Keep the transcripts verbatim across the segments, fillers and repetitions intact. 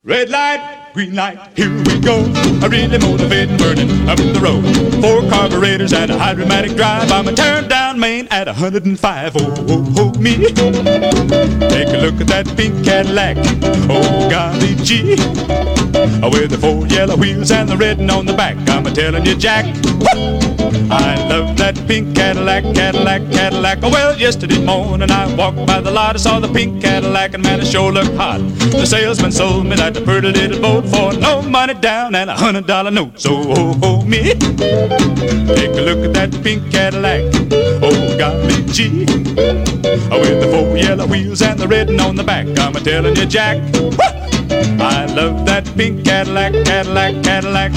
Red light, green light, here we go. A really motivating, burning up the road. Four carburetors and a hydromatic drive. I'm a tearing down Maine at one hundred and five. Oh, oh, oh, me. Take a look at that pink Cadillac. Oh, golly gee. With the four yellow wheels and the red on the back. I'm a telling you, Jack. I love that pink Cadillac, Cadillac, Cadillac. Oh, well, yesterday morning I walked by the lot. I saw the pink Cadillac and man, it sure looked hot. The salesman sold me that pretty little boat for no money down and a hundred dollar note. So, oh, oh, me. Take a look at that pink Cadillac. Oh, golly gee. With the four yellow wheels and the red on the back. I'm a telling you, Jack. I love that pink Cadillac, Cadillac, Cadillac.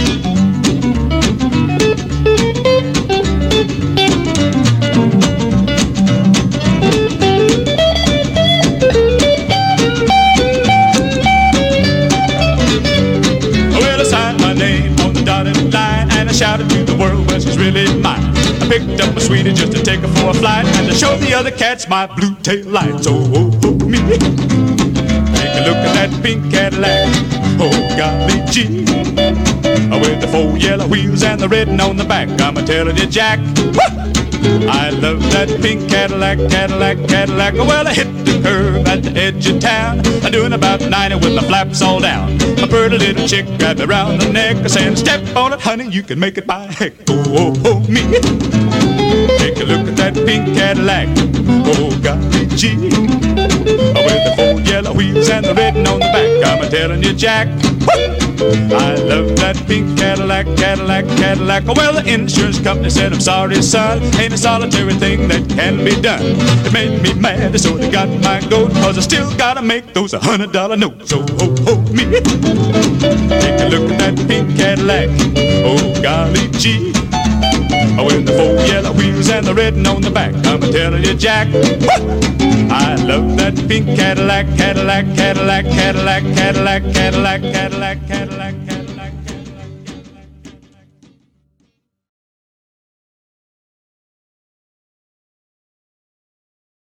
Well, I signed my name on the dotted line and I shouted to the world, well, she's really mine. I picked up my sweetie just to take her for a flight and to show the other cats my blue tail lights. Oh, oh, oh, me. Take a look at that pink Cadillac. Oh, golly gee. With the four yellow wheels and the red on the back. I'm a telling you, Jack. I love that pink Cadillac, Cadillac, Cadillac. Well, I hit the curve at the edge of town. I'm doing about ninety with my flaps all down. A pretty little chick grabbed me around the neck, saying, step on it, honey, you can make it by heck. Oh, oh, oh, me. Take a look at that pink Cadillac. Oh, golly gee. With the four yellow wheels and the red on the back. I'm a telling you, Jack. I love that pink Cadillac, Cadillac, Cadillac. Oh, well, the insurance company said, I'm sorry, son, ain't a solitary thing that can be done. It made me mad, so they got my goat, cause I still gotta make those hundred dollar notes. Oh, oh, oh, me. Take a look at that pink Cadillac. Oh, golly gee. With the four yellow wheels and the red on the back. I'm a telling you, Jack. I love that pink Cadillac, Cadillac, Cadillac, Cadillac, Cadillac, Cadillac, Cadillac, Cadillac.